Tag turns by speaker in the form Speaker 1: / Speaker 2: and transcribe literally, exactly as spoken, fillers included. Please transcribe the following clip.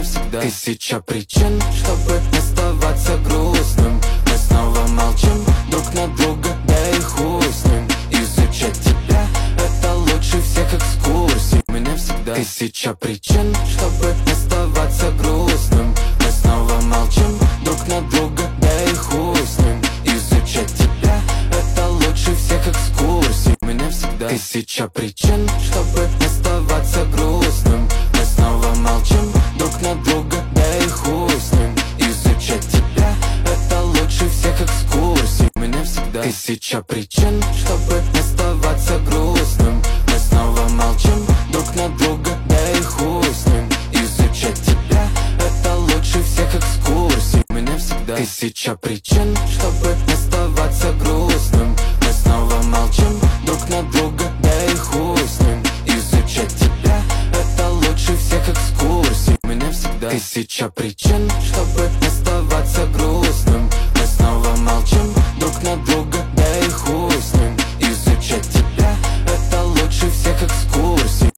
Speaker 1: навсегда. Тысяча причин, чтобы оставаться грустным. Мы снова молчим друг на друга, да и хуй с ним. Изучать тебя — это лучше всех экскурсий. Мы навсегда. Тысяча причин, чтобы оставаться грустным. Мы снова молчим друг на друга, да и хуй с ним. Изучать тебя — это лучше всех экскурсий. Мы навсегда. Тысяча причин, чтобы оставаться грустным. Мы снова молчим друг на друга, да и хуй с ним. Изучать тебя — это лучше всех экскурсий. Мы навсегда. Тысяча причин, чтобы оставаться грустным. Мы снова молчим друг на друга, да и хуй с ним. Изучать тебя — это лучше всех экскурсий. Мы навсегда. Тысяча причин, чтобы оставаться грустным. Мы снова молчим друг на друга, да и хуй с ним. Изучать тебя — это лучше всех экскурсий. Мы навсегда. Тысяча причин, чтобы